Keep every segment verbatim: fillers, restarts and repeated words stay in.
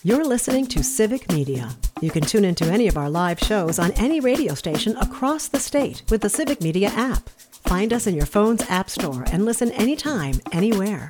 You're listening to Civic Media. You can tune into any of our live shows on any radio station across the state with the Civic Media app. Find us in your phone's app store and listen anytime, anywhere.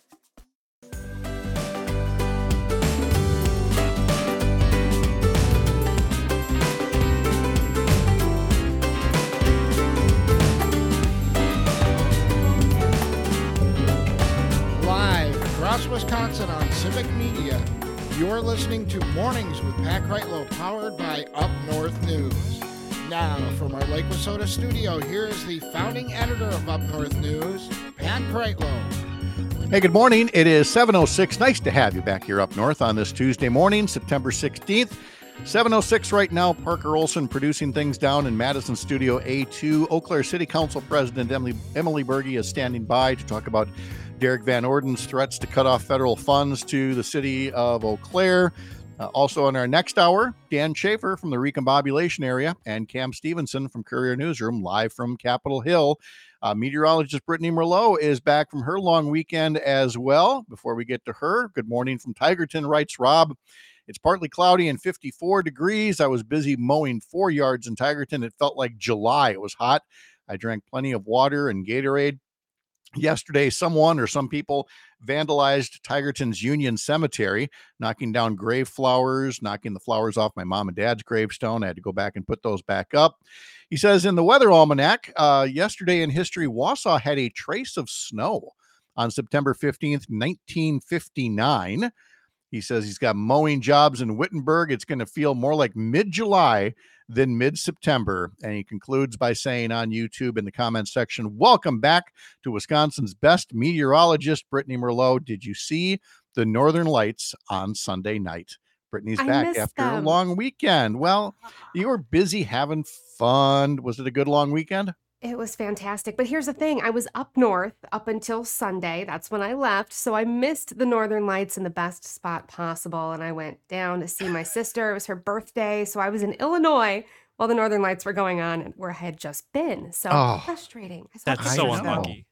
Live across Wisconsin on Civic Media. You're listening to Mornings with Pat Kreitlow, powered by Up North News. Now, from our Lake Wissota studio, here is the founding editor of Up North News, Pat Kreitlow. Hey, good morning. It is seven oh six. Nice to have you back here up north on this Tuesday morning, September sixteenth. seven oh six right now. Parker Olson producing things down in Madison Studio A two. Eau Claire City Council President Emily, Emily Berge is standing by to talk about Derek Van Orden's threats to cut off federal funds to the city of Eau Claire. Uh, also in our next hour, Dan Schaefer from the Recombobulation area and Cam Stevenson from Courier Newsroom, live from Capitol Hill. Uh, meteorologist Brittany Merlot is back from her long weekend as well. Before we get to her, good morning from Tigerton, writes Rob. It's partly cloudy and fifty-four degrees. I was busy mowing four yards in Tigerton. It felt like July. It was hot. I drank plenty of water and Gatorade. Yesterday, someone or some people vandalized Tigerton's Union Cemetery, knocking down grave flowers, knocking the flowers off my mom and dad's gravestone. I had to go back and put those back up. He says in the Weather Almanac, uh, yesterday in history, Wausau had a trace of snow on September fifteenth, nineteen fifty-nine. He says he's got mowing jobs in Wittenberg. It's going to feel more like mid-July than mid-September. And he concludes by saying on YouTube in the comments section, welcome back to Wisconsin's best meteorologist, Brittany Merlot. Did you see the Northern Lights on Sunday night? Brittany's I back after them. a long weekend. Well, you were busy having fun. Was it a good long weekend? It was fantastic. But here's the thing. I was up north up until Sunday. That's when I left. So I missed the Northern Lights in the best spot possible. And I went down to see my sister. It was her birthday. So I was in Illinois while the Northern Lights were going on and where I had just been. So Oh, frustrating. I saw That's pictures so of it. unlucky.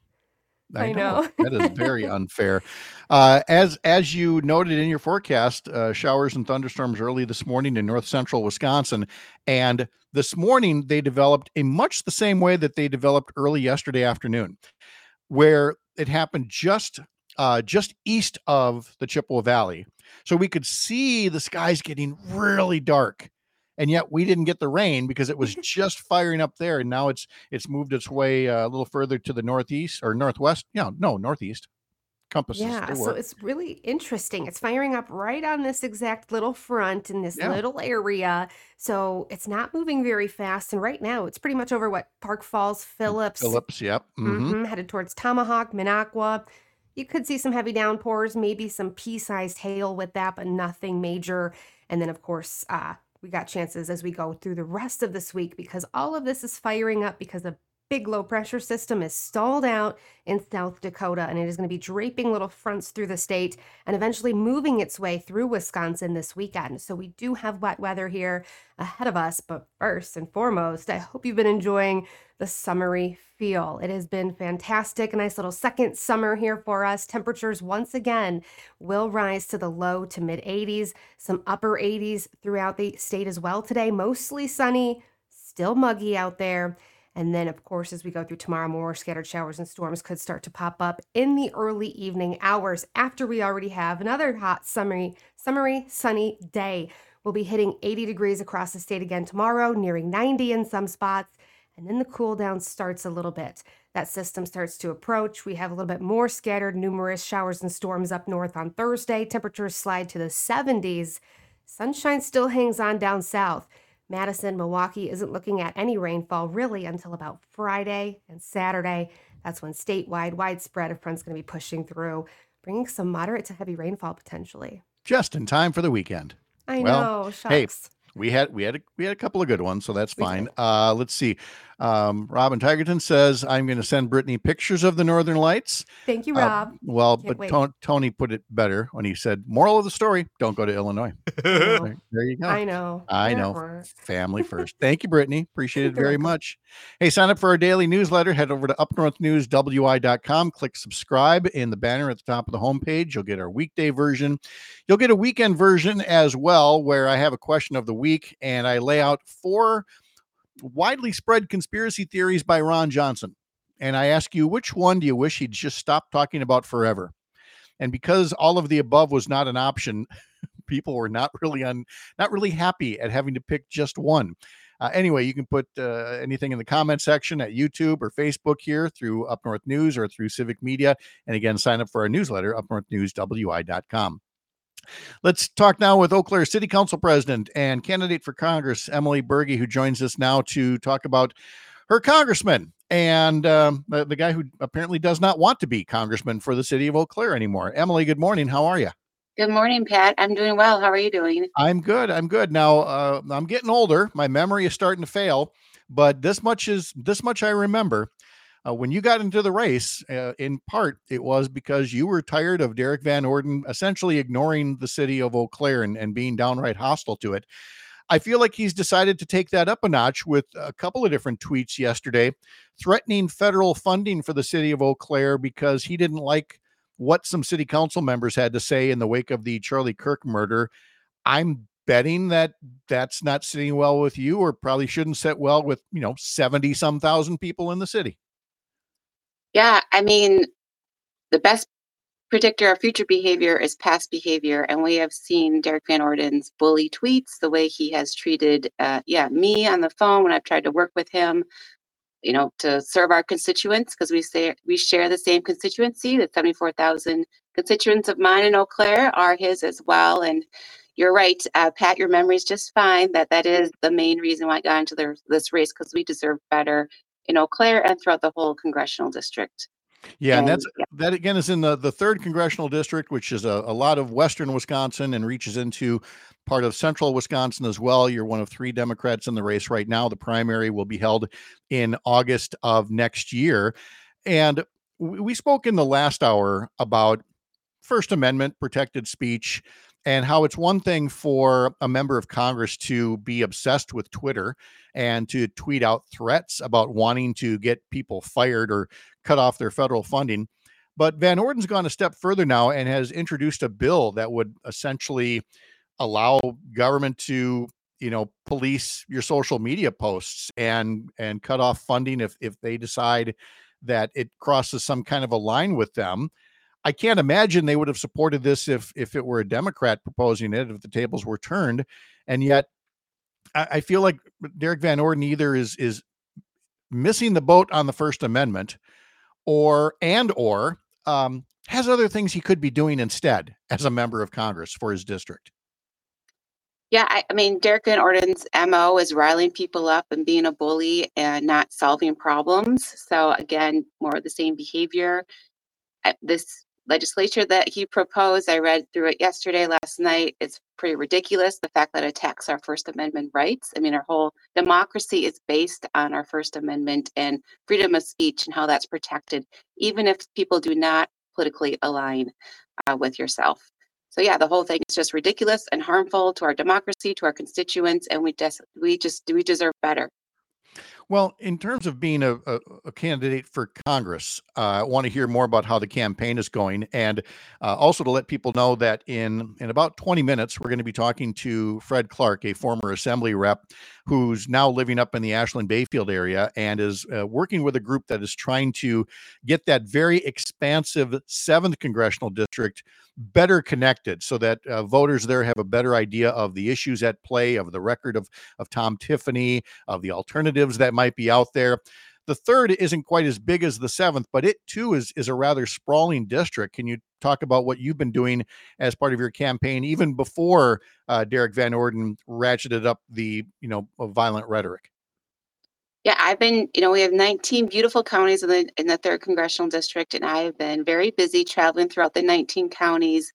I know. That is very unfair. Uh, as as you noted in your forecast, uh, showers and thunderstorms early this morning in north central Wisconsin. And this morning, they developed in much the same way that they developed early yesterday afternoon, where it happened just uh, just east of the Chippewa Valley. So we could see the skies getting really dark. And yet we didn't get the rain because it was just firing up there. And now it's it's moved its way uh, a little further to the northeast or northwest. Yeah, no, northeast. Compasses. Yeah, they so work. it's really interesting. It's firing up right on this exact little front in this Yeah. little area. So it's not moving very fast. And right now it's pretty much over what Park Falls, Phillips, Phillips, yep. hmm hmm headed towards Tomahawk, Minocqua. You could see some heavy downpours, maybe some pea-sized hail with that, but nothing major. And then, of course, uh, we got chances as we go through the rest of this week because all of this is firing up because a big low pressure system is stalled out in South Dakota, and it is going to be draping little fronts through the state and eventually moving its way through Wisconsin this weekend. So we do have wet weather here ahead of us. But first and foremost, I hope you've been enjoying the summery feel. It has been fantastic. A nice little second summer here for us. Temperatures once again will rise to the low to mid eighties, some upper eighties throughout the state as well today. Mostly sunny, still muggy out there. And then, of course, as we go through tomorrow, more scattered showers and storms could start to pop up in the early evening hours after we already have another hot, summery, summery, sunny day. We'll be hitting eighty degrees across the state again tomorrow, nearing ninety in some spots. And then the cool down starts a little bit. That system starts to approach. We have a little bit more scattered, numerous showers and storms up north on Thursday. Temperatures slide to the seventies. Sunshine still hangs on down south. Madison, Milwaukee isn't looking at any rainfall really until about Friday and Saturday. That's when statewide, widespread of front's going to be pushing through, bringing some moderate to heavy rainfall potentially. Just in time for the weekend. I Well, know, hey, shucks. We had we had a, we had a couple of good ones, so that's We fine. did. Uh, let's see. Um, Robin Tigerton says, "I'm going to send Brittany pictures of the Northern Lights." Thank you, Uh, Rob. well, Can't but wait. Ton- Tony put it better when he said, "Moral of the story: Don't go to Illinois." I know. There, there you go. I know. I Wah, know. wah. Family first. Thank you, Brittany. Appreciate it You're very welcome. much. Hey, sign up for our daily newsletter. Head over to up north news w i dot com. Click subscribe in the banner at the top of the homepage. You'll get our weekday version. You'll get a weekend version as well, where I have a question of the week and I lay out four widely spread conspiracy theories by Ron Johnson. And I ask you, which one do you wish he'd just stop talking about forever? And because all of the above was not an option, people were not really on, not really happy at having to pick just one. Uh, anyway, you can put uh, anything in the comment section at YouTube or Facebook here through Up North News or through Civic Media. And again, sign up for our newsletter, up north news w i dot com. Let's talk now with Eau Claire City Council President and candidate for Congress, Emily Berge, who joins us now to talk about her congressman and um, the, the guy who apparently does not want to be congressman for the city of Eau Claire anymore. Emily, good morning. How are you? Good morning, Pat. I'm doing well. How are you doing? I'm good. I'm good. Now, uh, I'm getting older. My memory is starting to fail, but this much is this much I remember. Uh, when you got into the race, uh, in part, it was because you were tired of Derek Van Orden essentially ignoring the city of Eau Claire and, and being downright hostile to it. I feel like he's decided to take that up a notch with a couple of different tweets yesterday, threatening federal funding for the city of Eau Claire because he didn't like what some city council members had to say in the wake of the Charlie Kirk murder. I'm betting that that's not sitting well with you, or probably shouldn't sit well with, you know, seventy some thousand people in the city. Yeah, I mean, the best predictor of future behavior is past behavior, and we have seen Derek Van Orden's bully tweets, the way he has treated, uh, yeah, me on the phone when I've tried to work with him, you know, to serve our constituents, because we say we share the same constituency. The seventy-four thousand constituents of mine in Eau Claire are his as well. And you're right, uh, Pat, your memory's just fine. That that is the main reason why I got into the, this race, because we deserve better in Eau Claire and throughout the whole congressional district. Yeah, and And that's yeah, that again is in the, the third congressional district, which is a, a lot of western Wisconsin and reaches into part of central Wisconsin as well. You're one of three Democrats in the race right now. The primary will be held in August of next year. And we we spoke in the last hour about First Amendment protected speech and how it's one thing for a member of Congress to be obsessed with Twitter and to tweet out threats about wanting to get people fired or cut off their federal funding. But Van Orden's gone a step further now and has introduced a bill that would essentially allow government to, you know, police your social media posts and and cut off funding if if they decide that it crosses some kind of a line with them. I can't imagine they would have supported this if if it were a Democrat proposing it, if the tables were turned. And yet I, I feel like Derek Van Orden either is is missing the boat on the First Amendment or and or um, has other things he could be doing instead as a member of Congress for his district. yeah. I, I mean, Derek Van Orden's M O is riling people up and being a bully and not solving problems. So again, more of the same behavior. I- This legislature that he proposed, I read through it yesterday, last night. It's pretty ridiculous. The fact that it attacks our First Amendment rights. I mean, our whole democracy is based on our First Amendment and freedom of speech and how that's protected, even if people do not politically align uh, with yourself. So yeah, the whole thing is just ridiculous and harmful to our democracy, to our constituents, and we just we just we deserve better. Well, in terms of being a, a, a candidate for Congress, uh, I want to hear more about how the campaign is going, and uh, also to let people know that in in about twenty minutes, we're going to be talking to Fred Clark, a former Assembly rep who's now living up in the Ashland Bayfield area and is uh, working with a group that is trying to get that very expansive seventh congressional district better connected so that uh, voters there have a better idea of the issues at play, of the record of of Tom Tiffany, of the alternatives that might be out there. The third isn't quite as big as the seventh, but it too is is a rather sprawling district. Can you talk about what you've been doing as part of your campaign, even before uh, Derek Van Orden ratcheted up the, you know, violent rhetoric? Yeah, I've been, you know, we have nineteen beautiful counties in the in the third congressional district, and I have been very busy traveling throughout the nineteen counties,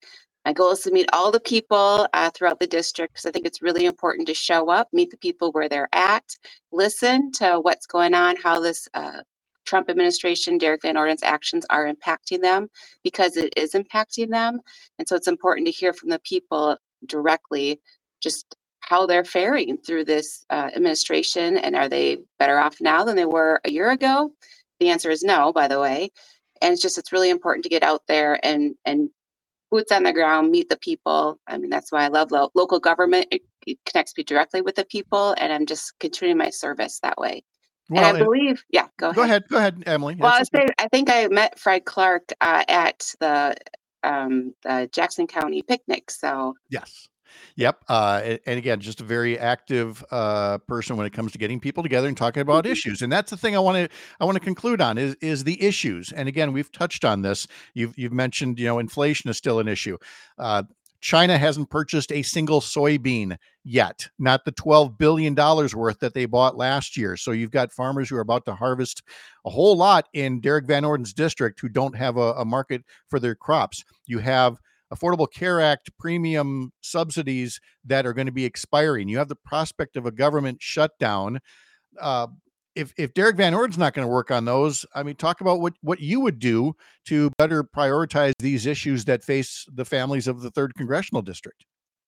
My goal is to meet all the people uh, throughout the district because I think it's really important to show up, meet the people where they're at, listen to what's going on, how this uh, Trump administration, Derek Van Orden's actions are impacting them, because it is impacting them. And so it's important to hear from the people directly just how they're faring through this uh, administration, and are they better off now than they were a year ago? The answer is no, by the way. And it's just, it's really important to get out there and and boots on the ground, meet the people. I mean, that's why I love lo- local government. It, it connects me directly with the people, and I'm just continuing my service that way. Well, and I and- believe, yeah, go ahead. Go ahead, go ahead, Emily. Well, I, That's was okay. saying, I think I met Fred Clark uh, at the, um, the Jackson County picnic. So Yes. Yep. Uh, a- and again, just a very active uh, person when it comes to getting people together and talking about issues. And that's the thing I want to I want to conclude on is is the issues. And again, we've touched on this. You've you've mentioned, you know, inflation is still an issue. Uh, China hasn't purchased a single soybean yet, not the twelve billion dollars worth that they bought last year. So you've got farmers who are about to harvest a whole lot in Derek Van Orden's district who don't have a, a market for their crops. You have Affordable Care Act premium subsidies that are going to be expiring. You have the prospect of a government shutdown. Uh, if if Derek Van Orden's not going to work on those, I mean, talk about what what you would do to better prioritize these issues that face the families of the third congressional district.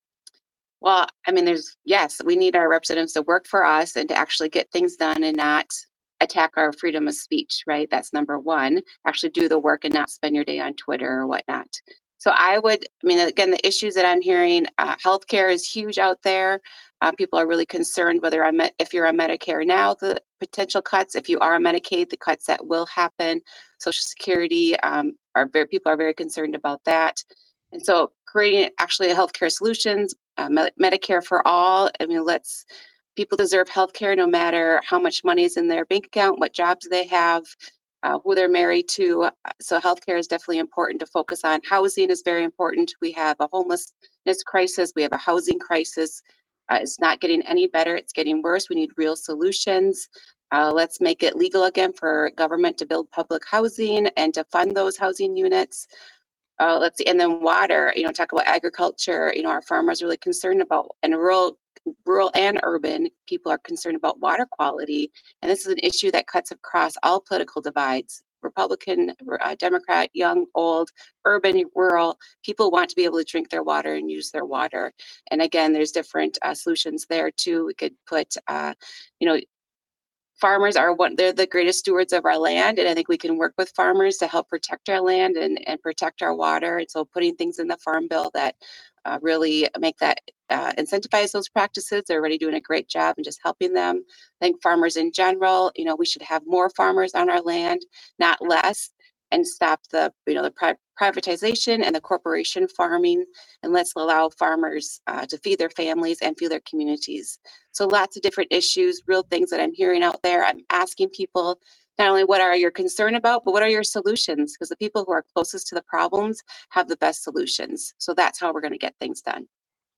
Well, I mean, there's, yes, we need our representatives to work for us and to actually get things done and not attack our freedom of speech, right? That's number one. Actually do the work and not spend your day on Twitter or whatnot. So I would, I mean, again, the issues that I'm hearing, uh, healthcare is huge out there. Uh, people are really concerned whether I'm, if you're on Medicare now, the potential cuts. If you are on Medicaid, the cuts that will happen. Social Security, um, are very, people are very concerned about that. And so creating actually a healthcare solutions, uh, Med- Medicare for all. I mean, let's, people deserve healthcare no matter how much money is in their bank account, what jobs they have, uh, who they're married to. So healthcare is definitely important to focus on. Housing is very important. We have a homelessness crisis. We have a housing crisis. Uh, it's not getting any better. It's getting worse. We need real solutions. Uh, let's make it legal again for government to build public housing and to fund those housing units. Uh, let's see, and then water, you know, talk about agriculture. You know, our farmers are really concerned about, and rural, rural and urban people are concerned about water quality. And this is an issue that cuts across all political divides. Republican, uh, Democrat, young, old, urban, rural, people want to be able to drink their water and use their water. And again, there's different uh, solutions there too. We could put, uh, you know, farmers are one, they're the greatest stewards of our land. And I think we can work with farmers to help protect our land and, and protect our water. And so putting things in the Farm Bill that uh, really make that, uh, incentivize those practices. They're already doing a great job and just helping them. I think farmers in general, you know, we should have more farmers on our land, not less, and stop the, you know, the pri- privatization and the corporation farming, and let's allow farmers uh, to feed their families and feed their communities. So lots of different issues, real things that I'm hearing out there. I'm asking people not only what are you concerned about, but what are your solutions? Because the people who are closest to the problems have the best solutions. So that's how we're going to get things done.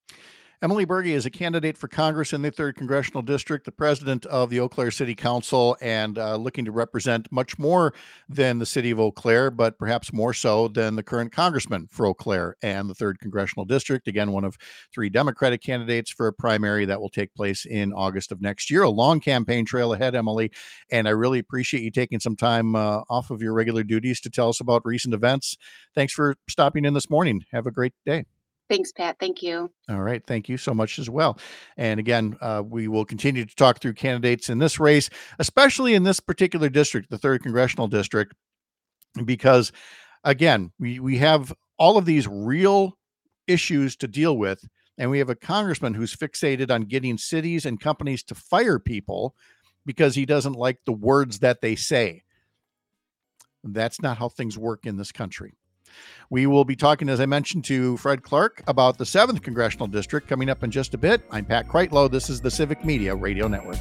Emily Berge is a candidate for Congress in the third Congressional District, the president of the Eau Claire City Council, and uh, looking to represent much more than the city of Eau Claire, but perhaps more so than the current congressman for Eau Claire and the third Congressional District. Again, one of three Democratic candidates for a primary that will take place in August of next year. A long campaign trail ahead, Emily, and I really appreciate you taking some time uh, off of your regular duties to tell us about recent events. Thanks for stopping in this morning. Have a great day. Thanks, Pat. Thank you. All right. Thank you so much as well. And again, uh, we will continue to talk through candidates in this race, especially in this particular district, the third Congressional District, because again, we, we have all of these real issues to deal with. And we have a congressman who's fixated on getting cities and companies to fire people because he doesn't like the words that they say. That's not how things work in this country. We will be talking, as I mentioned, to Fred Clark about the seventh Congressional District coming up in just a bit. I'm Pat Kreitlow. This is the Civic Media Radio Network.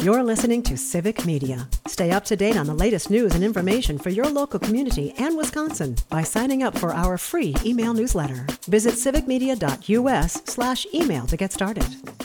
You're listening to Civic Media. Stay up to date on the latest news and information for your local community and Wisconsin by signing up for our free email newsletter. Visit civicmedia.us slash email to get started.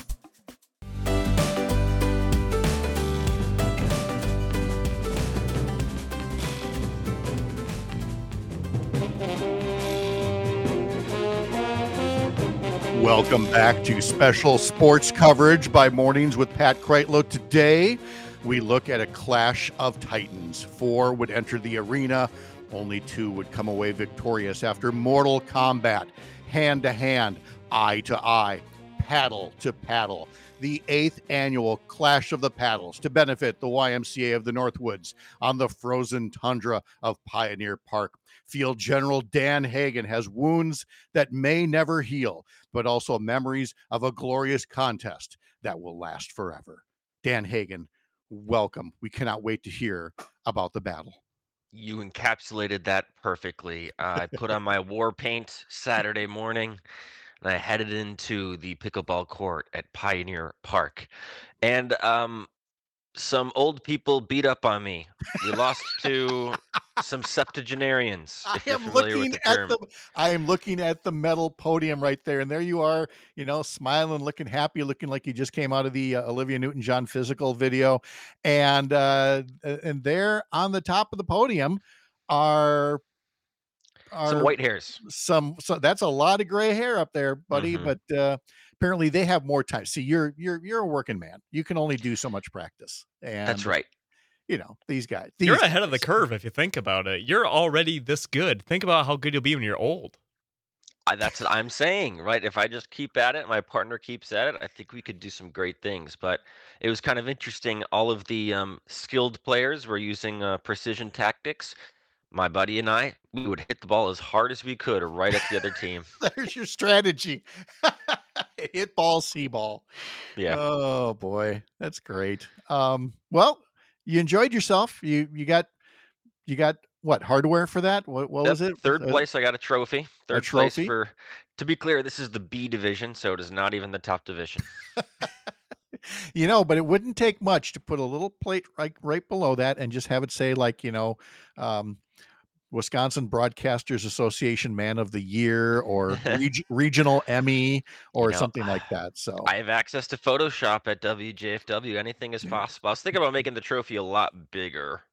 Welcome back to special sports coverage by Mornings with Pat Kreitlow. Today, we look at a clash of titans. Four would enter the arena. Only two would come away victorious after mortal combat, hand-to-hand, eye-to-eye, paddle to paddle. The eighth annual Clash of the Paddles to benefit the Y M C A of the Northwoods on the frozen tundra of Pioneer Park. Field General Dan Hagan has wounds that may never heal, but also memories of a glorious contest that will last forever. Dan Hagan, welcome. We cannot wait to hear about the battle. You encapsulated that perfectly. Uh, I put on my war paint Saturday morning, and I headed into the pickleball court at Pioneer Park. And um, some old people beat up on me. We lost to some septuagenarians, I if you're am familiar looking with the at term. the I am looking at the metal podium right there, and there you are, you know, smiling, looking happy, looking like you just came out of the uh, Olivia Newton-John physical video, and uh, and there on the top of the podium are are Some white hairs. some so that's a lot of gray hair up there, buddy. Mhm. But uh, apparently they have more time. See, you're you're you're a working man. You can only do so much practice, and That's right. you know these guys. These You're ahead of the guys. curve if you think about it. You're already this good. Think about how good you'll be when you're old. I, that's what I'm saying, right? If I just keep at it, my partner keeps at it, I think we could do some great things. But it was kind of interesting. All of the um, skilled players were using uh, precision tactics. My buddy and I, we would hit the ball as hard as we could right at the other team. There's your strategy. Hit ball, see ball. Yeah. Oh boy, that's great. Um, well, you enjoyed yourself. You you got you got what hardware for that? What what Yep, was it? Third Uh, place, I got a trophy. Third place trophy? for, to be clear, this is the B division, so it is not even the top division. you know, but it wouldn't take much to put a little plate right right below that and just have it say like, you know, um, Wisconsin Broadcasters Association Man of the Year or reg- Regional Emmy or know, something like that. So I have access to Photoshop at W J F W. Anything is possible. I was thinking about making the trophy a lot bigger.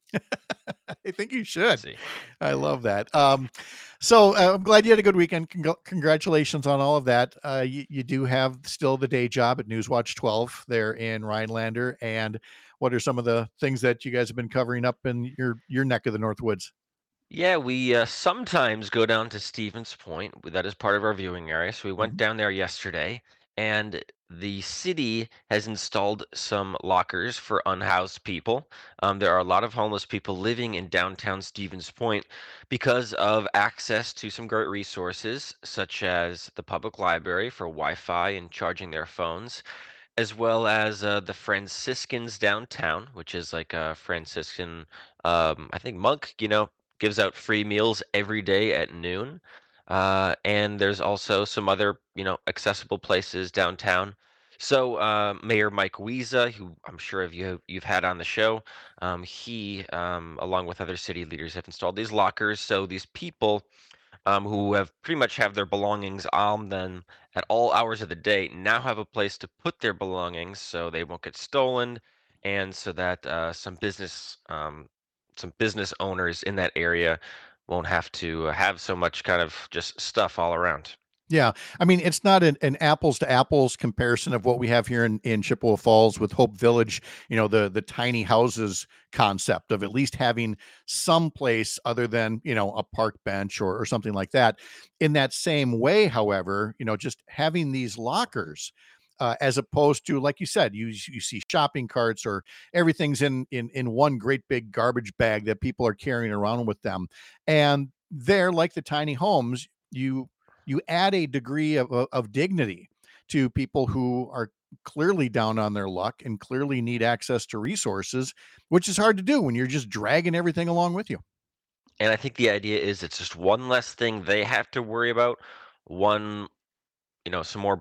I think you should. See. I love that. Um, so uh, I'm glad you had a good weekend. Cong- congratulations on all of that. Uh, you, you do have still the day job at Newswatch twelve there in Rhinelander. And what are some of the things that you guys have been covering up in your your neck of the Northwoods? Yeah, we uh, sometimes go down to Stevens Point. That is part of our viewing area. So we went Mhm. down there yesterday, and the city has installed some lockers for unhoused people. Um, there are a lot of homeless people living in downtown Stevens Point because of access to some great resources, such as the public library for Wi-Fi and charging their phones, as well as uh, the Franciscans downtown, which is like a Franciscan, um, I think monk, you know, gives out free meals every day at noon. Uh, and there's also some other, you know, accessible places downtown. So uh, Mayor Mike Wiesa, who I'm sure of you you've had on the show, um, he, um, along with other city leaders, have installed these lockers. So these people um, who have pretty much have their belongings on them at all hours of the day now have a place to put their belongings so they won't get stolen, and so that uh, some business um, some business owners in that area won't have to uh, have so much kind of just stuff all around. Yeah. I mean, it's not an, an apples to apples comparison of what we have here in, in Chippewa Falls with Hope Village, you know, the, the tiny houses concept of at least having some place other than, you know, a park bench or, or something like that. In that same way, however, you know, just having these lockers, uh, as opposed to, like you said, you you see shopping carts or everything's in in in one great big garbage bag that people are carrying around with them, and they're like the tiny homes. You you add a degree of, of of dignity to people who are clearly down on their luck and clearly need access to resources, which is hard to do when you're just dragging everything along with you. And I think the idea is it's just one less thing they have to worry about, one, you know, some more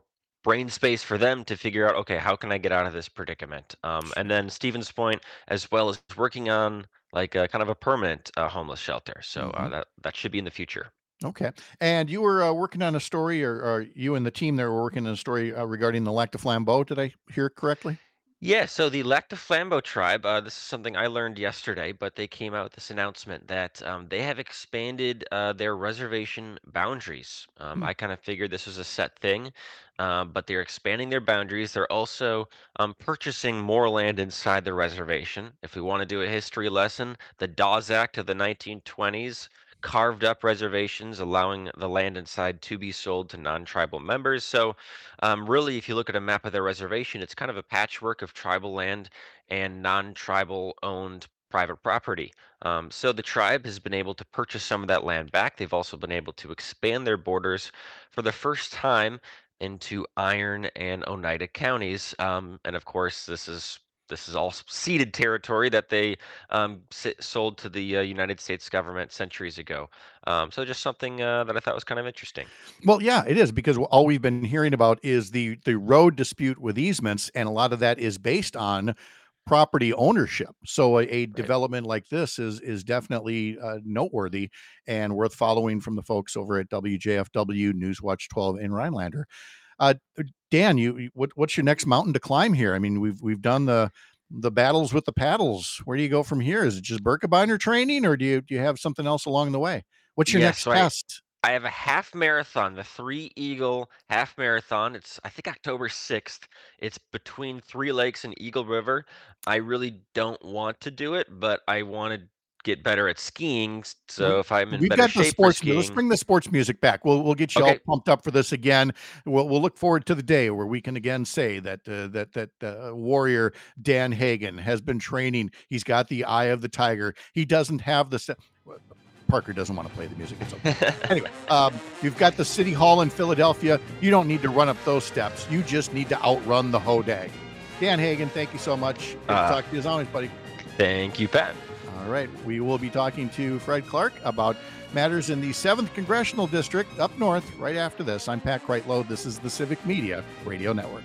brain space for them to figure out, okay, how can I get out of this predicament? Um, and then Stevens Point, as well as working on like a kind of a permanent uh, homeless shelter. So uh, Mhm. that that should be in the future. Okay. And you were uh, working on a story, or, or you and the team there were working on a story uh, regarding the Lac du Flambeau. Did I hear correctly? Yeah, so the Lac du Flambeau tribe, uh, this is something I learned yesterday, but they came out with this announcement that um, they have expanded uh, their reservation boundaries. Um, Hmm. I kind of figured this was a set thing, uh, but they're expanding their boundaries. They're also um, purchasing more land inside the reservation. If we want to do a history lesson, the Dawes Act of the nineteen twenties carved up reservations, allowing the land inside to be sold to non-tribal members. So um, really, if you look at a map of their reservation, it's kind of a patchwork of tribal land and non-tribal owned private property. Um, so the tribe has been able to purchase some of that land back. They've also been able to expand their borders for the first time into Iron and Oneida counties. Um, and of course, this is this is all ceded territory that they um, s- sold to the uh, United States government centuries ago. Um, so just something uh, that I thought was kind of interesting. Well, yeah, it is, because all we've been hearing about is the the road dispute with easements, and a lot of that is based on property ownership. So a, a Right. development like this is is definitely uh, noteworthy and worth following from the folks over at W J F W Newswatch twelve in Rhinelander. Uh, Dan, you you- what, what's your next mountain to climb here? I mean, we've we've done the the battles with the paddles. Where do you go from here? Is it just Birkebeiner training, or do you do you have something else along the way? What's your Yeah, next so I, test? I have a half marathon, the Three Eagle half marathon. It's I think October sixth. It's between Three Lakes and Eagle River. I really don't want to do it, but I want to get better at skiing. s- We So if I'm in we've better got the shape for sports mu let's skiing, bring the sports music back. We'll we'll get you all okay. pumped up for this again. We'll we'll look forward to the day where we can again say that uh, that that uh, warrior Dan Hagen has been training. He's got the eye of the tiger. He doesn't have the se- well, Parker doesn't want to play the music. It's okay. Anyway, um, you've got the City Hall in Philadelphia. You don't need to run up those steps. You just need to outrun the Hodag. Dan Hagen, thank you so much. Good to Uh, talk to you as always, buddy. Thank you, Pat. All right. We will be talking to Fred Clark about matters in the seventh Congressional District up north right after this. I'm Pat Kreitlow. This is the Civic Media Radio Network.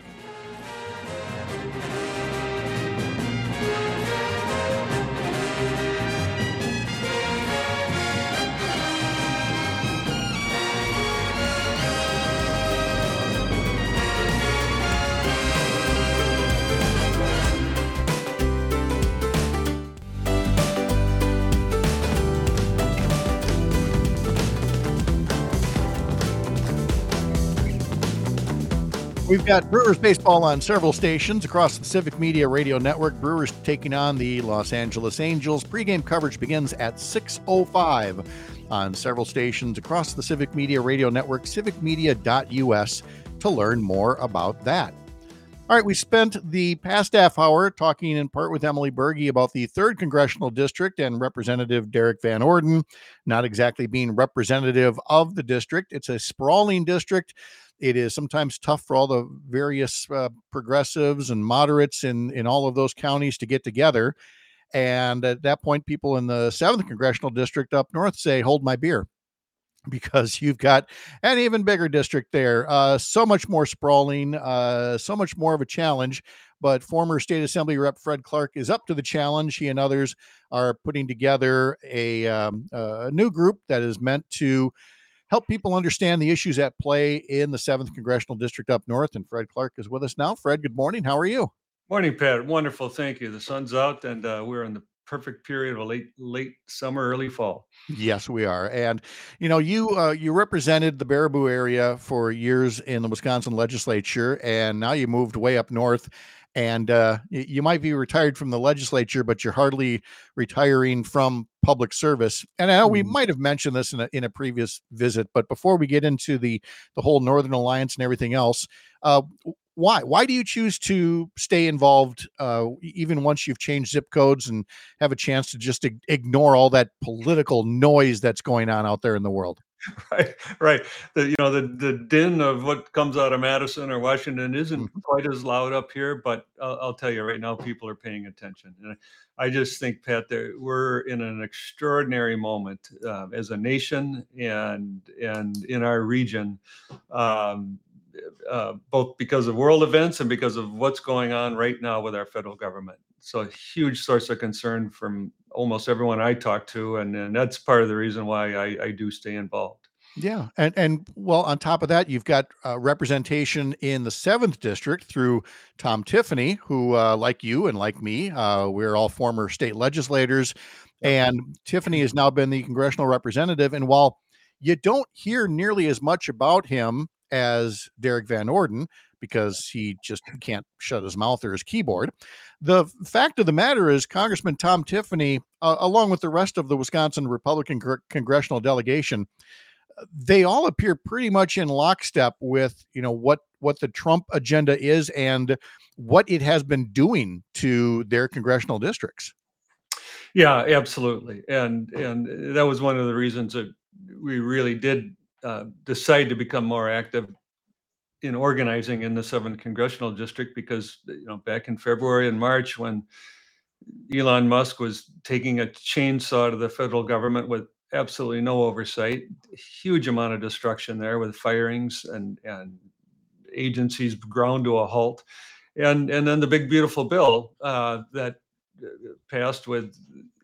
We've got Brewers baseball on several stations across the Civic Media Radio Network. Brewers taking on the Los Angeles Angels. Pregame coverage begins at six oh five on several stations across the Civic Media Radio Network, civic media dot u s to learn more about that. All right, we spent the past half hour talking in part with Emily Berge about the third Congressional District and Representative Derek Van Orden, not exactly being representative of the district. It's a sprawling district. It is sometimes tough for all the various uh, progressives and moderates in, in all of those counties to get together. And at that point, people in the seventh Congressional District up north say, hold my beer, because you've got an even bigger district there. Uh, so much more sprawling, uh, so much more of a challenge. But former State Assembly Rep Fred Clark is up to the challenge. He and others are putting together a, um, a new group that is meant to help people understand the issues at play in the seventh Congressional District up north. And Fred Clark is with us now. Fred, good morning. How are you? Morning, Pat. Wonderful. Thank you. The sun's out and uh, we're in the perfect period of a late, late summer, early fall. Yes, we are. And you know, you uh, you represented the Baraboo area for years in the Wisconsin legislature, and now you moved way up north. And uh, y- you might be retired from the legislature, but you're hardly retiring from public service. And I know we Mhm. might have mentioned this in a in a previous visit, but before we get into the the whole Northern Alliance and everything else, uh, why why do you choose to stay involved, uh, e- even once you've changed zip codes and have a chance to just ig- ignore all that political noise that's going on out there in the world? Right, right. The, you know, the, the din of what comes out of Madison or Washington isn't Mhm. quite as loud up here, but I'll, I'll tell you right now, people are paying attention. And I just think, Pat, that we're in an extraordinary moment uh, as a nation and, and in our region. Um, uh, both because of world events and because of what's going on right now with our federal government. So a huge source of concern from almost everyone I talk to, and, and that's part of the reason why I, I do stay involved. Yeah, and and well, on top of that, you've got uh, representation in the seventh district through Tom Tiffany, who, uh, like you and like me, uh, we're all former state legislators, and Tiffany has now been the congressional representative. And while you don't hear nearly as much about him as Derek Van Orden, because he just can't shut his mouth or his keyboard, the fact of the matter is, Congressman Tom Tiffany, uh, along with the rest of the Wisconsin Republican cr- congressional delegation, they all appear pretty much in lockstep with, you know, what what the Trump agenda is and what it has been doing to their congressional districts. Yeah, absolutely. And and that was one of the reasons that we really did uh, decide to become more active in organizing in the seventh congressional district, because, you know, back in February and March, when Elon Musk was taking a chainsaw to the federal government with absolutely no oversight, huge amount of destruction there with firings and and agencies ground to a halt, and and then the big beautiful bill uh, that uh, passed with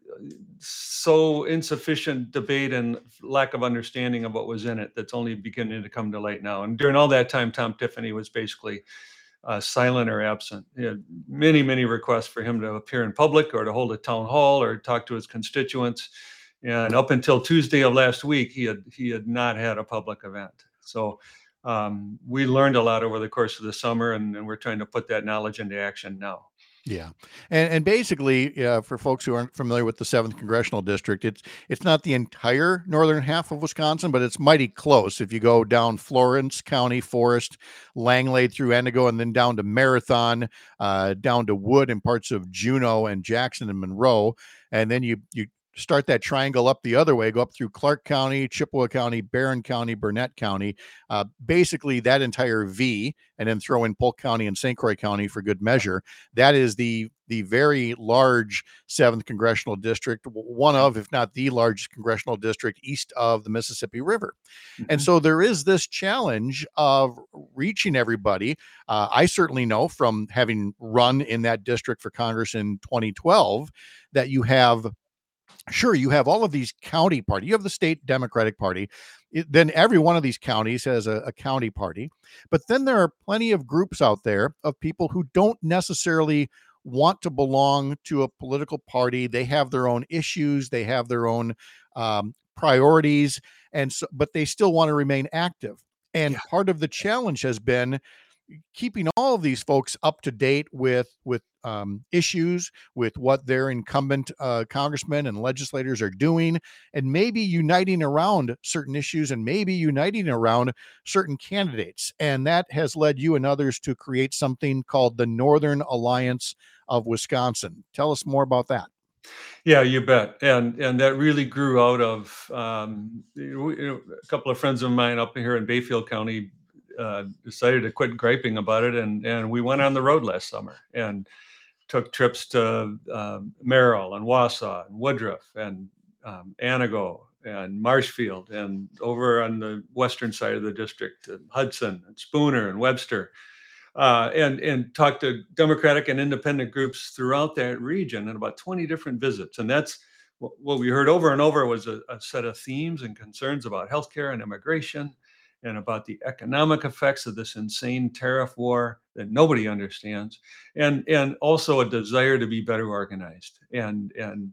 so insufficient debate and lack of understanding of what was in it, that's only beginning to come to light now. And during all that time, Tom Tiffany was basically uh, silent or absent. He had many, many requests for him to appear in public or to hold a town hall or talk to his constituents. And up until Tuesday of last week, he had he had not had a public event. So um, we learned a lot over the course of the summer, and, and we're trying to put that knowledge into action now. Yeah, and and basically, uh, for folks who aren't familiar with the seventh congressional district, it's it's not the entire northern half of Wisconsin, but it's mighty close. If you go down Florence County, Forest, Langlade through Endigo, and then down to Marathon, uh, down to Wood and parts of Juneau and Jackson and Monroe, and then you you start that triangle up the other way, go up through Clark County, Chippewa County, Barron County, Burnett County, uh, basically that entire V, and then throw in Polk County and Saint Croix County for good measure. That is the the very large seventh congressional district, one of, if not the largest congressional district east of the Mississippi River. Mm-hmm. And so there is this challenge of reaching everybody. Uh, I certainly know from having run in that district for Congress in twenty twelve that you have Sure, you have all of these county parties. You have the state Democratic Party. It, then every one of these counties has a, a county party. But then there are plenty of groups out there of people who don't necessarily want to belong to a political party. They have their own issues. They have their own um, priorities. And so, but they still want to remain active. And yeah. part of the challenge has been keeping all of these folks up to date with with um, issues, with what their incumbent uh, congressmen and legislators are doing, and maybe uniting around certain issues and maybe uniting around certain candidates. And that has led you and others to create something called the Northern Alliance of Wisconsin. Tell us more about that. Yeah, you bet. And and that really grew out of um, you know, a couple of friends of mine up here in Bayfield County Uh, decided to quit griping about it, and and we went on the road last summer and took trips to uh, Merrill and Wausau and Woodruff and um, Anago and Marshfield, and over on the western side of the district, uh, Hudson and Spooner and Webster, uh, and and talked to Democratic and independent groups throughout that region, and about twenty different visits. And that's what, what we heard over and over was a, a set of themes and concerns about healthcare and immigration, and about the economic effects of this insane tariff war that nobody understands, and and also a desire to be better organized, and and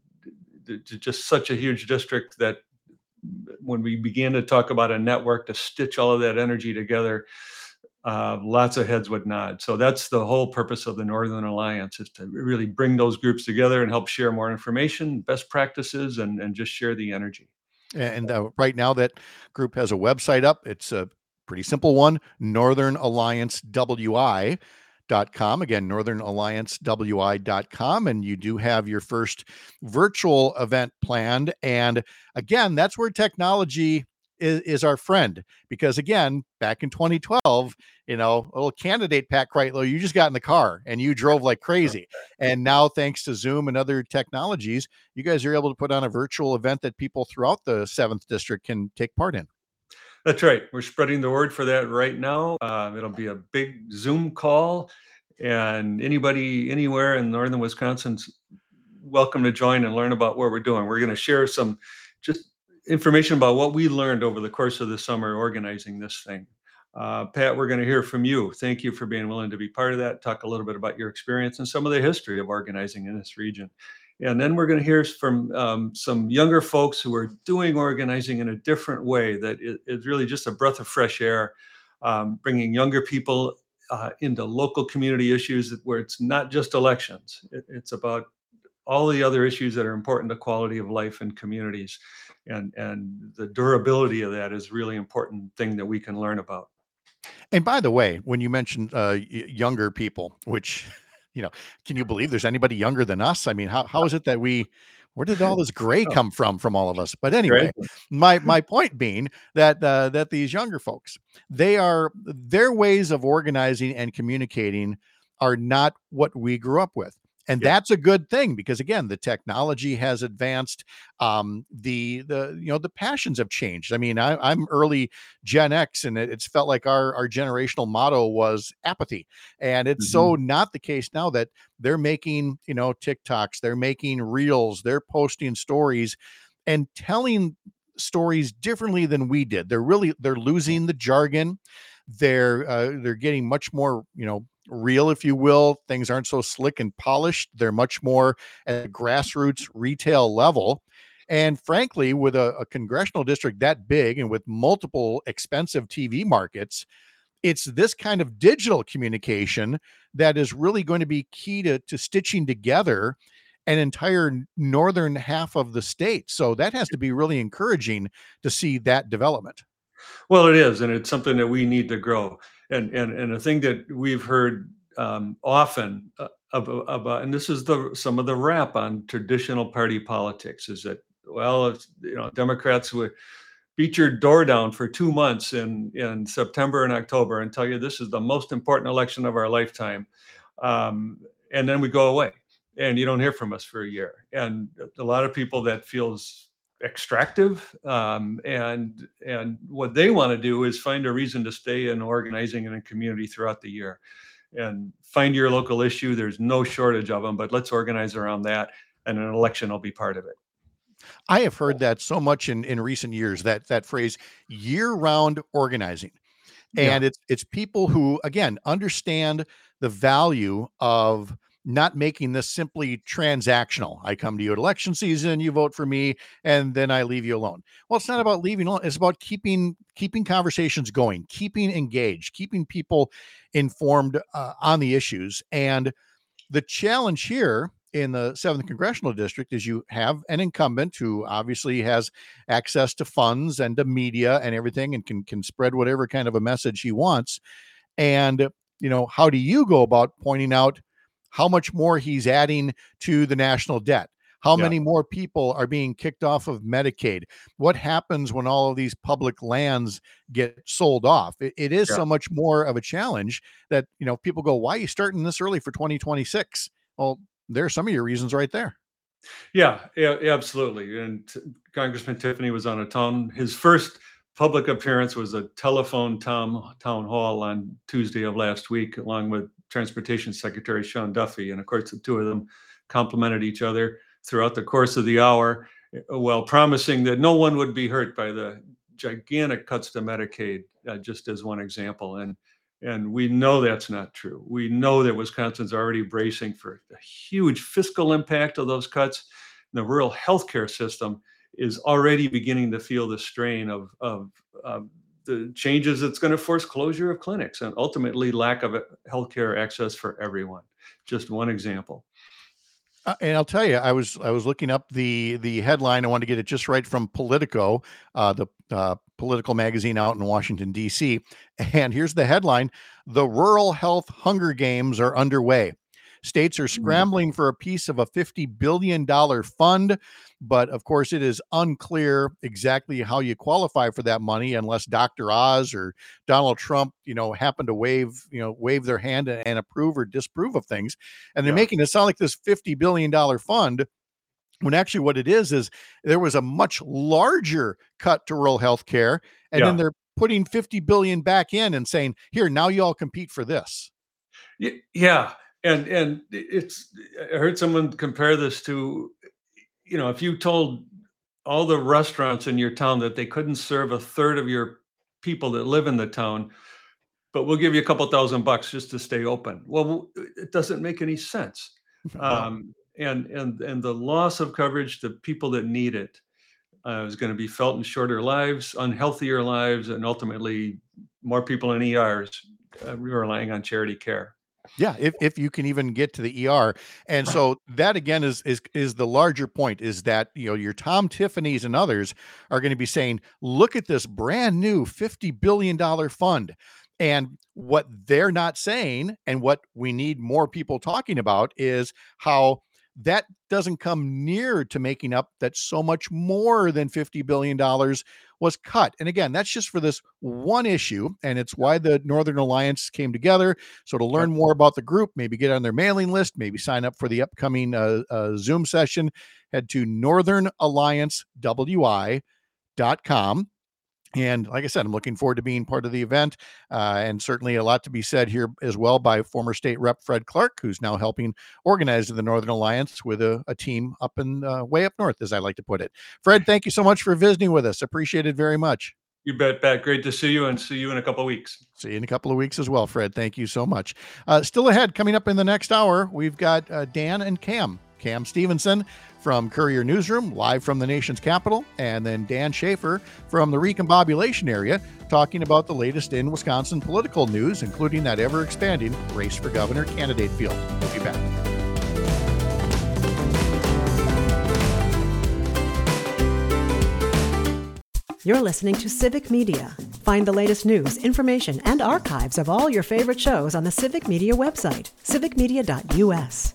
just such a huge district that when we began to talk about a network to stitch all of that energy together, uh, lots of heads would nod. So that's the whole purpose of the Northern Alliance, is to really bring those groups together and help share more information, best practices, and, and just share the energy. And uh, right now that group has a website up. It's a pretty simple one, northern alliance w i dot com. Again, northern alliance w i dot com. And you do have your first virtual event planned. And again, that's where technology is, is our friend. Because again, back in twenty twelve, you know, a little candidate, Pat Kreitlow, you just got in the car and you drove like crazy. And now, thanks to Zoom and other technologies, you guys are able to put on a virtual event that people throughout the seventh district can take part in. That's right. We're spreading the word for that right now. Uh, it'll be a big Zoom call, and anybody anywhere in northern Wisconsin's welcome to join and learn about what we're doing. We're going to share some just information about what we learned over the course of the summer organizing this thing. Uh, Pat, we're going to hear from you. Thank you for being willing to be part of that. Talk a little bit about your experience and some of the history of organizing in this region. And then we're going to hear from um, some younger folks who are doing organizing in a different way that is, is really just a breath of fresh air, um, bringing younger people uh, into local community issues where it's not just elections. It, it's about all the other issues that are important to quality of life in communities. And, and the durability of that is really important thing that we can learn about. And by the way, when you mentioned uh, y- younger people, which, you know, can you believe there's anybody younger than us? I mean, how how is it that we, where did all this gray come from from all of us? But anyway, Right. my my point being that uh, that these younger folks, they are their ways of organizing and communicating are not what we grew up with. And Yeah. that's a good thing because again, the technology has advanced. Um, the the you know the passions have changed. I mean, I, I'm early Gen X, and it, it's felt like our our generational motto was apathy, and it's so Mhm. not the case now that they're making you know TikToks, they're making reels, they're posting stories, and telling stories differently than we did. They're really they're losing the jargon. They're uh, they're getting much more you know real, if you will. Things aren't so slick and polished. They're much more at a grassroots retail level. And frankly, with a, a congressional district that big and with multiple expensive T V markets, it's this kind of digital communication that is really going to be key to, to stitching together an entire northern half of the state. So that has to be really encouraging to see that development. Well, it is, and it's something that we need to grow. And and and a thing that we've heard um, often uh, about, about, and this is the some of the rap on traditional party politics is that well, it's, you know, Democrats would beat your door down for two months in in September and October and tell you this is the most important election of our lifetime, um, and then we go away, and you don't hear from us for a year. And a lot of people that feels extractive, um, and and what they want to do is find a reason to stay in organizing in a community throughout the year and find your local issue. There's no shortage of them, but let's organize around that, and an election will be part of it. I have heard that so much in, in recent years, that that phrase year-round organizing. Yeah, And it's it's people who again understand the value of not making this simply transactional. I come to you at election season, you vote for me, and then I leave you alone. Well, it's not about leaving alone. It's about keeping keeping conversations going, keeping engaged, keeping people informed uh, on the issues. And the challenge here in the seventh congressional district is you have an incumbent who obviously has access to funds and to media and everything and can can spread whatever kind of a message he wants. And you know, how do you go about pointing out how much more he's adding to the national debt? How yeah, many more people are being kicked off of Medicaid? What happens when all of these public lands get sold off? It, it is yeah. so much more of a challenge that, you know, people go, why are you starting this early for twenty twenty-six? Well, there are some of your reasons right there. Yeah, yeah, absolutely. And t- Congressman Tiffany was on a town. His first public appearance was a telephone town town hall on Tuesday of last week, along with Transportation Secretary Sean Duffy. And of course, the two of them complimented each other throughout the course of the hour, uh, while promising that no one would be hurt by the gigantic cuts to Medicaid, uh, just as one example. And and we know that's not true. We know that Wisconsin's already bracing for a huge fiscal impact of those cuts. The rural healthcare system is already beginning to feel the strain of, of, of the changes that's going to force closure of clinics and ultimately lack of healthcare access for everyone. Just one example. Uh, and I'll tell you, I was I was looking up the the headline. I wanted to get it just right from Politico, uh, the uh, political magazine out in Washington, D C. And here's the headline: The Rural Health Hunger Games are underway. States are scrambling for a piece of a fifty billion dollars fund, but of course, it is unclear exactly how you qualify for that money unless Doctor Oz or Donald Trump, you know, happen to wave, you know, wave their hand and, and approve or disapprove of things. And they're Yeah. making it sound like this fifty billion dollars fund, when actually what it is is there was a much larger cut to rural health care, and then Yeah. they're putting fifty billion back in and saying, here, now you all compete for this. Yeah. And, and it's, I heard someone compare this to, you know, if you told all the restaurants in your town that they couldn't serve a third of your people that live in the town, but we'll give you a couple thousand bucks just to stay open. Well, it doesn't make any sense. Um, and, and, and the loss of coverage to people that need it uh, is going to be felt in shorter lives, unhealthier lives, and ultimately more people in E Rs uh, relying on charity care. Yeah, if, if you can even get to the E R. And so that again is is is the larger point, is that, you know, your Tom Tiffany's and others are going to be saying, look at this brand new fifty billion dollars fund. And what they're not saying, and what we need more people talking about, is how that doesn't come near to making up that so much more than fifty billion dollars was cut. And again, that's just for this one issue. And it's why the Northern Alliance came together. So to learn more about the group, maybe get on their mailing list, maybe sign up for the upcoming uh, uh, Zoom session, head to northern alliance w i dot com. And like I said, I'm looking forward to being part of the event, uh, and certainly a lot to be said here as well by former state rep Fred Clark, who's now helping organize the Northern Alliance with a, a team up in uh, way up north, as I like to put it. Fred, thank you so much for visiting with us. Appreciate it very much. You bet, Pat. Great to see you, and see you in a couple of weeks. See you in a couple of weeks as well, Fred. Thank you so much. Uh, still ahead, coming up in the next hour, we've got uh, Dan and Cam. Cam Stevenson from Courier Newsroom, live from the nation's capital, and then Dan Schaefer from the Recombobulation area, talking about the latest in Wisconsin political news, including that ever-expanding race for governor candidate field. We'll be back. You're listening to Civic Media. Find the latest news, information, and archives of all your favorite shows on the Civic Media website, civic media dot u s.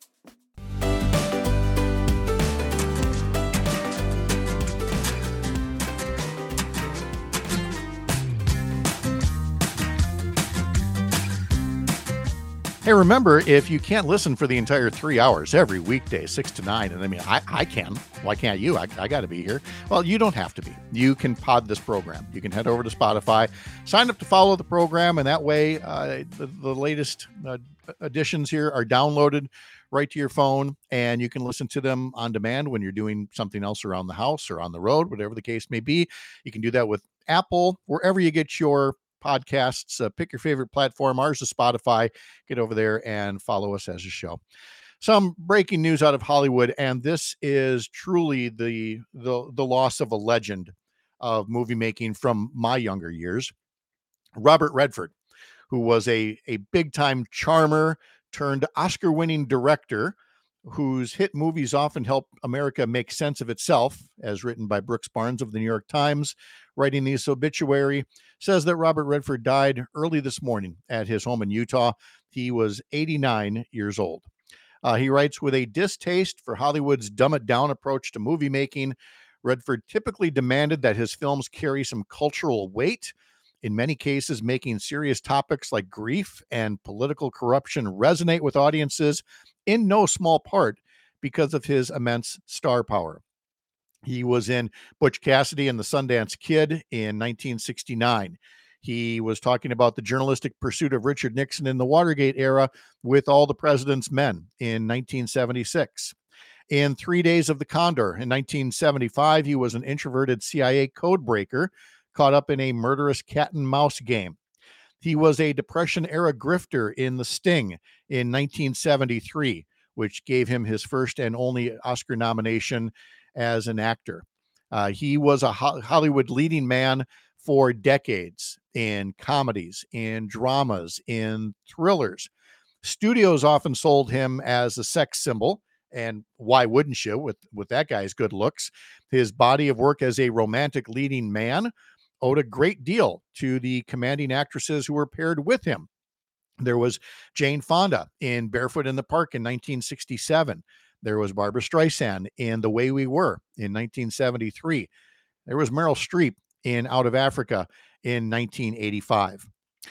Hey, remember, if you can't listen for the entire three hours every weekday, six to nine, and I mean, I, I can. Why can't you? I, I got to be here. Well, you don't have to be. You can pod this program. You can head over to Spotify, sign up to follow the program, and that way uh, the, the latest uh, editions here are downloaded right to your phone, and you can listen to them on demand when you're doing something else around the house or on the road, whatever the case may be. You can do that with Apple, wherever you get your podcasts. Uh, pick your favorite platform. Ours is Spotify. Get over there and follow us as a show. Some breaking news out of Hollywood, and this is truly the the, the loss of a legend of movie making from my younger years. Robert Redford, who was a, a big-time charmer turned Oscar-winning director, whose hit movies often help America make sense of itself, as written by Brooks Barnes of the New York Times, writing this obituary, says that Robert Redford died early this morning at his home in Utah. He was eighty-nine years old. Uh, he writes, with a distaste for Hollywood's dumb-it-down approach to movie making, Redford typically demanded that his films carry some cultural weight, in many cases making serious topics like grief and political corruption resonate with audiences, in no small part because of his immense star power. He was in Butch Cassidy and the Sundance Kid in nineteen sixty-nine. He was talking about the journalistic pursuit of Richard Nixon in the Watergate era with All the President's Men in nineteen seventy-six. In Three Days of the Condor in nineteen seventy-five, he was an introverted C I A codebreaker caught up in a murderous cat and mouse game. He was a Depression-era grifter in The Sting in nineteen seventy-three, which gave him his first and only Oscar nomination as an actor. Uh, he was a ho- Hollywood leading man for decades in comedies, in dramas, in thrillers. Studios often sold him as a sex symbol, and why wouldn't you with, with that guy's good looks? His body of work as a romantic leading man owed a great deal to the commanding actresses who were paired with him. There was Jane Fonda in Barefoot in the Park in nineteen sixty-seven. There was Barbra Streisand in The Way We Were in nineteen seventy-three. There was Meryl Streep in Out of Africa in nineteen eighty-five.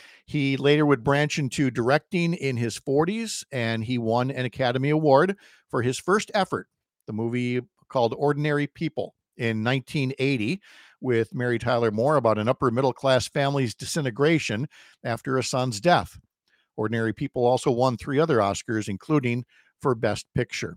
He later would branch into directing in his forties, and he won an Academy Award for his first effort, the movie called Ordinary People in nineteen eighty, with Mary Tyler Moore about an upper middle class family's disintegration after a son's death. Ordinary People also won three other Oscars, including for Best Picture.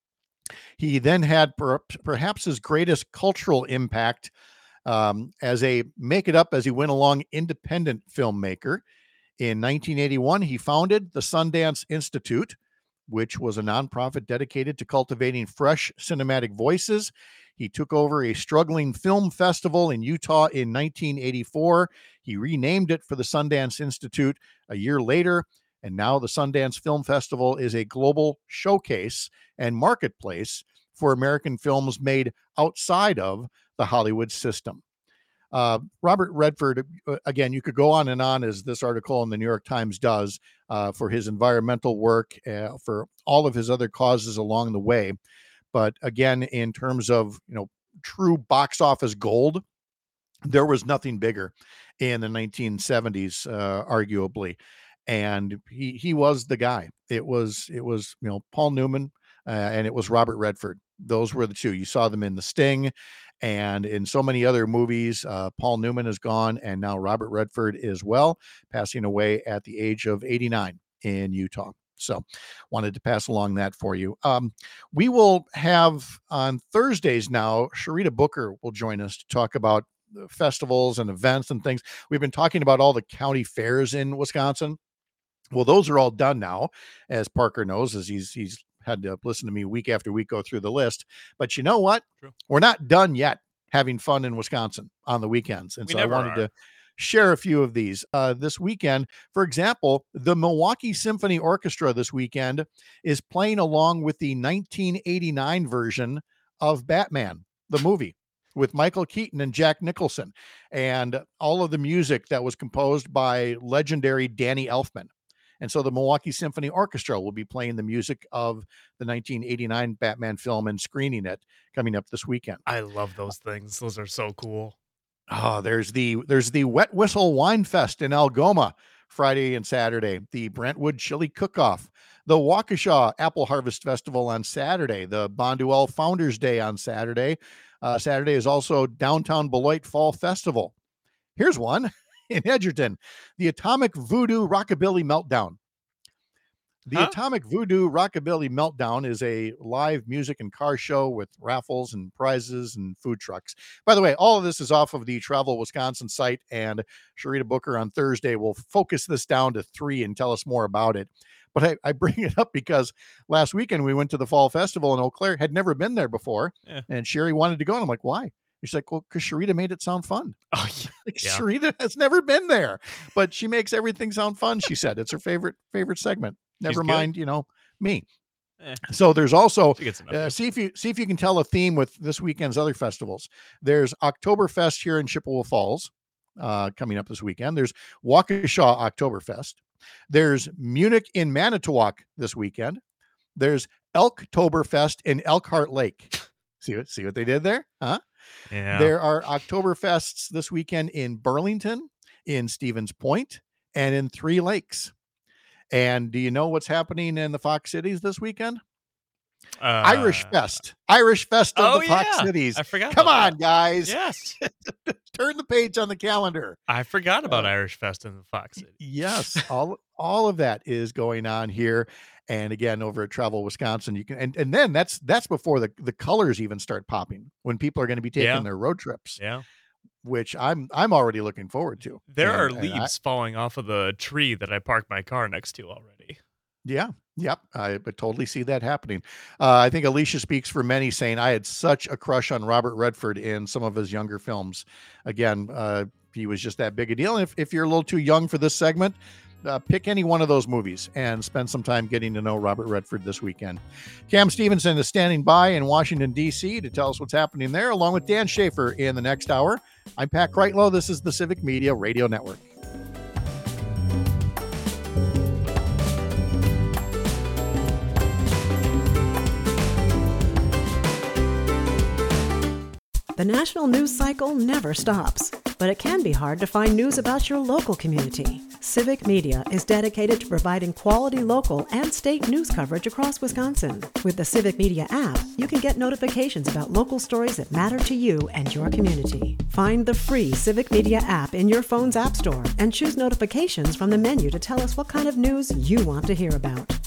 He then had per, perhaps his greatest cultural impact um, as a make-it-up-as-he-went-along independent filmmaker. In nineteen eighty-one, he founded the Sundance Institute, which was a nonprofit dedicated to cultivating fresh cinematic voices. He took over a struggling film festival in Utah in nineteen eighty-four. He renamed it for the Sundance Institute a year later, and now the Sundance Film Festival is a global showcase and marketplace for American films made outside of the Hollywood system. Uh, Robert Redford, again, you could go on and on, as this article in the New York Times does, uh, for his environmental work, uh, for all of his other causes along the way. But again, in terms of, you know, true box office gold, there was nothing bigger in the nineteen seventies, uh, arguably. And he he was the guy. It was, it was, you know, Paul Newman, uh, and it was Robert Redford. Those were the two. You saw them in The Sting and in so many other movies. uh, Paul Newman is gone, and now Robert Redford is well, passing away at the age of eighty-nine in Utah. So wanted to pass along that for you. Um, we will have on Thursdays now, Sharita Booker will join us to talk about festivals and events and things. We've been talking about all the county fairs in Wisconsin. Well, those are all done now, as Parker knows, as he's he's had to listen to me week after week go through the list. But you know what? True. We're not done yet having fun in Wisconsin on the weekends. And We so I never wanted are. to share a few of these. Uh, this weekend, for example, the Milwaukee Symphony Orchestra this weekend is playing along with the nineteen eighty-nine version of Batman, the movie, with Michael Keaton and Jack Nicholson, and all of the music that was composed by legendary Danny Elfman. And so the Milwaukee Symphony Orchestra will be playing the music of the nineteen eighty-nine Batman film and screening it coming up this weekend. I love those things. Those are so cool. Oh, there's the there's the Wet Whistle Wine Fest in Algoma Friday and Saturday, the Brentwood Chili Cook-Off, the Waukesha Apple Harvest Festival on Saturday, the Bonduel Founders Day on Saturday. Uh, Saturday is also Downtown Beloit Fall Festival. Here's one in Edgerton, the Atomic Voodoo Rockabilly Meltdown. The Huh? Atomic Voodoo Rockabilly Meltdown is a live music and car show with raffles and prizes and food trucks. By the way, all of this is off of the Travel Wisconsin site, and Sharita Booker on Thursday will focus this down to three and tell us more about it. But I, I bring it up because last weekend we went to the Fall Festival in Eau Claire, had never been there before, Yeah. and Sherry wanted to go. And I'm like, why? She's like, well, because Sharita made it sound fun. Oh, yeah. Like, Yeah. Sharita has never been there, but she makes everything sound fun. She said it's her favorite favorite segment. Never good. mind, you know, me. Eh. So there's also She gets enough. uh, see if you see if you can tell a theme with this weekend's other festivals. There's Oktoberfest here in Chippewa Falls uh, coming up this weekend. There's Waukesha Oktoberfest. There's Munich in Manitowoc this weekend. There's Elktoberfest in Elkhart Lake. See what see what they did there? Huh? Yeah. There are Oktoberfests this weekend in Burlington, in Stevens Point, and in Three Lakes. And do you know what's happening in the Fox Cities this weekend? Uh, Irish Fest. Irish Fest of Oh, the Fox yeah. Cities. I forgot. Come about on, guys. that. Yes. Turn the page on the calendar. I forgot about Uh, Irish Fest in the Fox City. Yes, all all of that is going on here. And again, over at Travel Wisconsin, you can and, and then that's that's before the, the colors even start popping, when people are going to be taking Yeah. their road trips, Yeah. which I'm I'm already looking forward to. There And- are and I- leaves falling off of the tree that I parked my car next to already. Yeah. Yep. I but totally see that happening. Uh, I think Alicia speaks for many, saying I had such a crush on Robert Redford in some of his younger films. Again, uh, he was just that big a deal. And if, if you're a little too young for this segment, uh, pick any one of those movies and spend some time getting to know Robert Redford this weekend. Cam Stevenson is standing by in Washington, D C to tell us what's happening there, along with Dan Schaefer in the next hour. I'm Pat Kreitlow. This is the Civic Media Radio Network. The national news cycle never stops, but it can be hard to find news about your local community. Civic Media is dedicated to providing quality local and state news coverage across Wisconsin. With the Civic Media app, you can get notifications about local stories that matter to you and your community. Find the free Civic Media app in your phone's app store and choose notifications from the menu to tell us what kind of news you want to hear about.